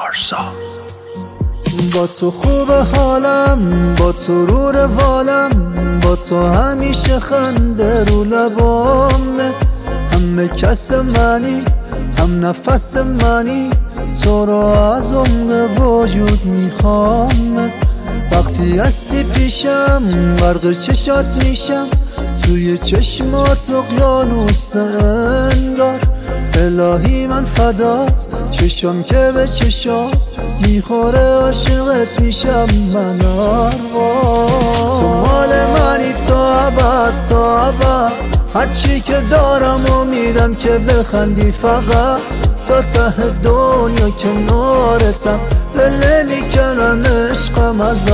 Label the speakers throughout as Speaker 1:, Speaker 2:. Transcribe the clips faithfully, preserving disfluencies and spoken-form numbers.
Speaker 1: پارسا.
Speaker 2: با تو خوب حالم، با تو رو روالم، با تو همیشه خنده رو لبامه. همه کس منی، هم نفس منی، تو رو از عمق وجود میخوامت. وقتی هستی پیشم غرق چشات میشم، توی چشمات اقیانوس انگار. الهی من فدات، چشم که به چشات میخوره، عاشقت میشم من آروار. تو مال منی تا ابد تا ابد، هرچی که دارم و میدم که بخندی فقط. تا ته دنیا کنارتم، دل نمیکنم عشقم ازت.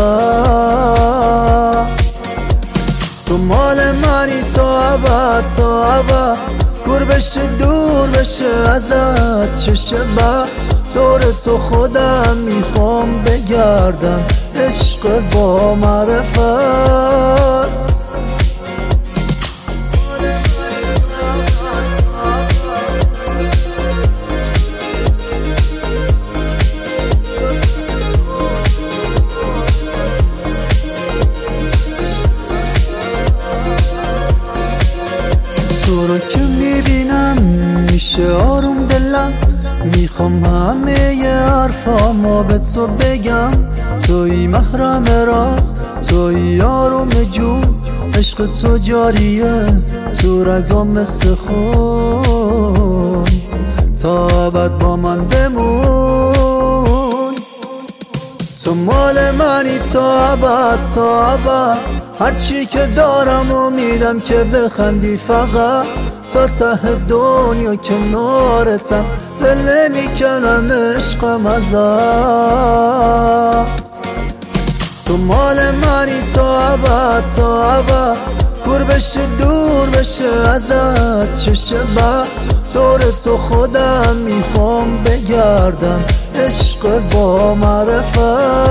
Speaker 2: تو مال منی تا ابد تا ابد، کور بشه دور بشه ازت چه شبه. دور تو خودم میخوام بگردم، عشق با معرفت. تو رو که میبینم میشه آروم دلم، میخوام همه ی حرفامو به تو بگم. توی محرم راز، توی آروم جون، عشق تو جاریه تو رگام مثل خون. تا ابد با من بمون. تو مال منی تا ابد تا ابد، هرچی که دارم و میدم که بخندی فقط. تا ته دنیا کنارتم، دل نمیکنم عشقم ازت. تو مال منی تا ابد تا ابد، کور بشه دور بشه ازت چه شبه. دور تو خودم میخوام بگردم، عشق با معرفت.